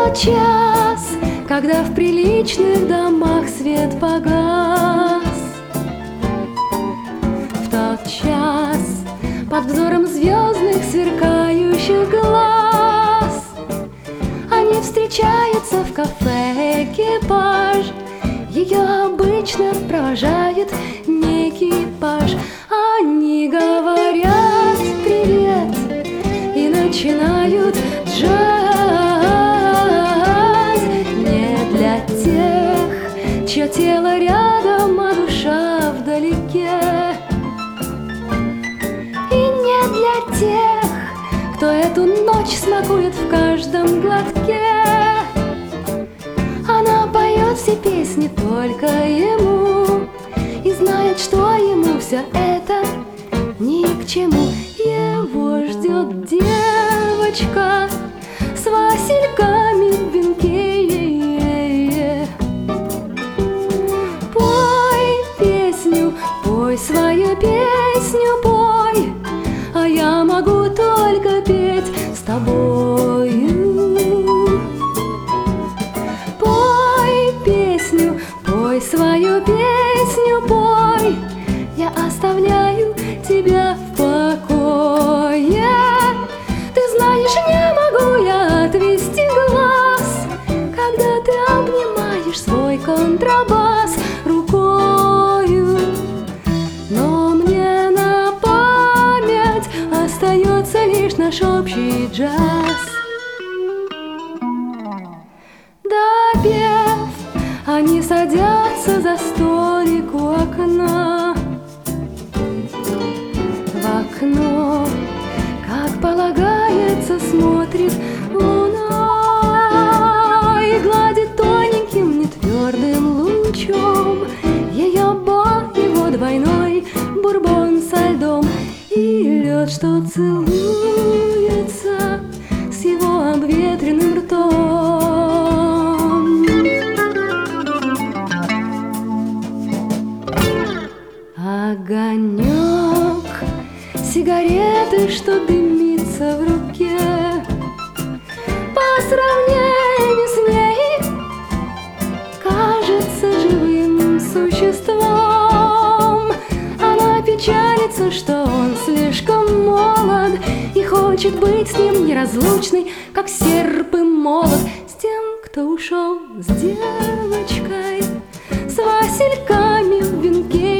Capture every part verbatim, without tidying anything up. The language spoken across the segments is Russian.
тот час, когда в приличных домах свет погас. В тот час под взором звездных сверкающих глаз они встречаются в кафе экипаж. Ее обычно провожает не экипаж. Они говорят привет и начинают джаз. Не для тех, чье тело рядом, а душа вдалеке. И не для тех, кто эту ночь смакует в каждом глотке. Она поет все песни только ему и знает, что ему все это ни к чему. Его ждет девочка с васильками в венке. Пой песню, пой свою песню, пой, а я могу только петь с тобою. Пой песню, пой свою песню, пой, я оставляю тебя в покое. Ты знаешь, не могу я отвести глаз, когда ты обнимаешь свой контрабас рукою. Но мне на память остается лишь наш общий джаз. Допев, они садятся за столик у окна. В окно, как полагается, смотрит луна и гладит тоненьким нетвердым лучом ее бок, его двойной бурбон со льдом и лед, что целуется с его обветренным ртом. Огонек сигареты, что дымится в руке, по сравнению с ней кажется живым существом. Она печалится, что он слишком молод и хочет быть с ним неразлучной, как серп и молот, с тем, кто ушел с девочкой с васильками в венке.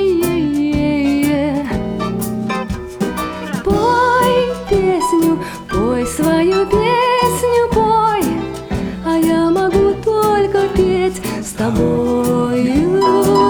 Пой свою песню, пой, а я могу только петь с тобою.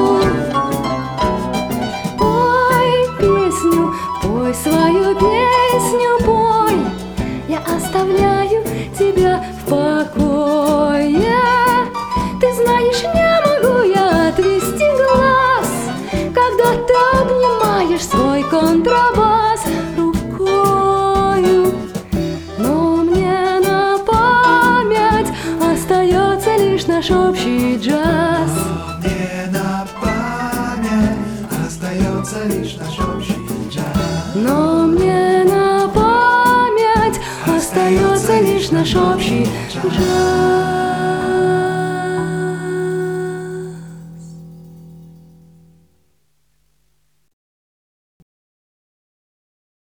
Пой песню, пой свою песню, пой, я оставляю тебя в покое. Ты знаешь, не могу я отвести глаз, когда ты обнимаешь свой контрабас рукою. Но мне на память остается лишь наш общий джаз. Но мне на память остается лишь наш общий джаз. Но мне на память остается лишь наш общий джаз.